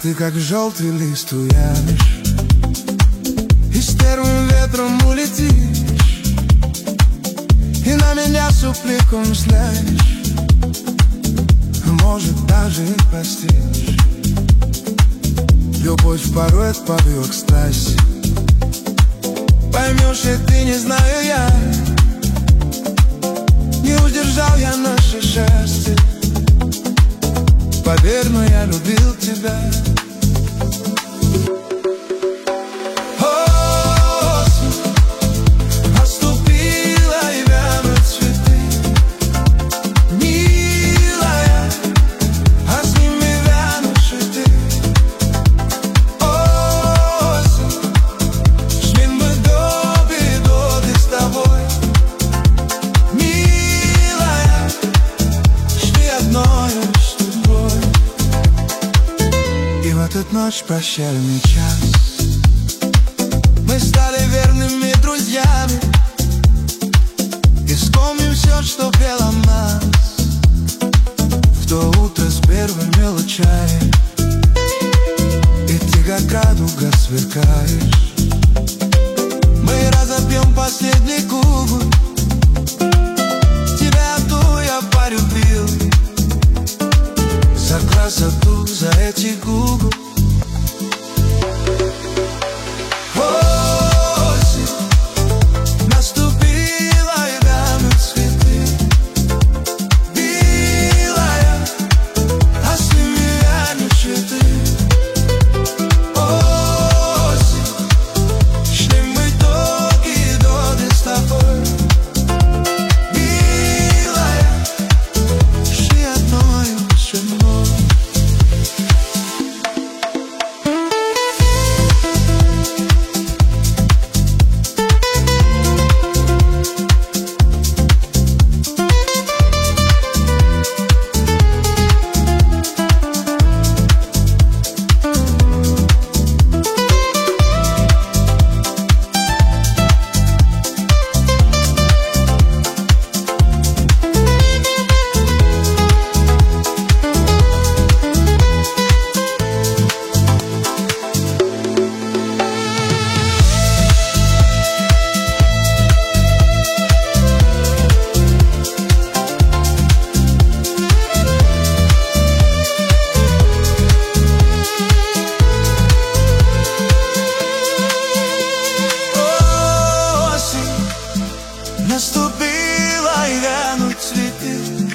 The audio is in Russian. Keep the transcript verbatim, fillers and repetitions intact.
Ты как желтый лист уянешь и с первым ветром улетишь, и на меня супликом взглянешь, может, даже и простишь. Любовь порой отпадет к страсти, поймешь, и ты, не знаю я, не удержал я наше счастье. Поверь, но я любил тебя. Осень наступила, и вянут цветы, милая, а с ними вянешь и ты. Осень, шли мы до беды с тобой, милая, шли одною с тобой. И в этот ночь прощальный час мы стали верными друзьями и вспомним все, что пело нас в то утро с первой мелочами. И ты как радуга сверкаешь, мы разопьем последний кубок, тебя одну я полюбил за красоту, за эти губы. Осень наступила, и вянут цветы, милая, а с ними вянешь и ты. Осень, шли мы долгие годы с тобой, милая, шли одною женой. Наступила, и вянут цветы,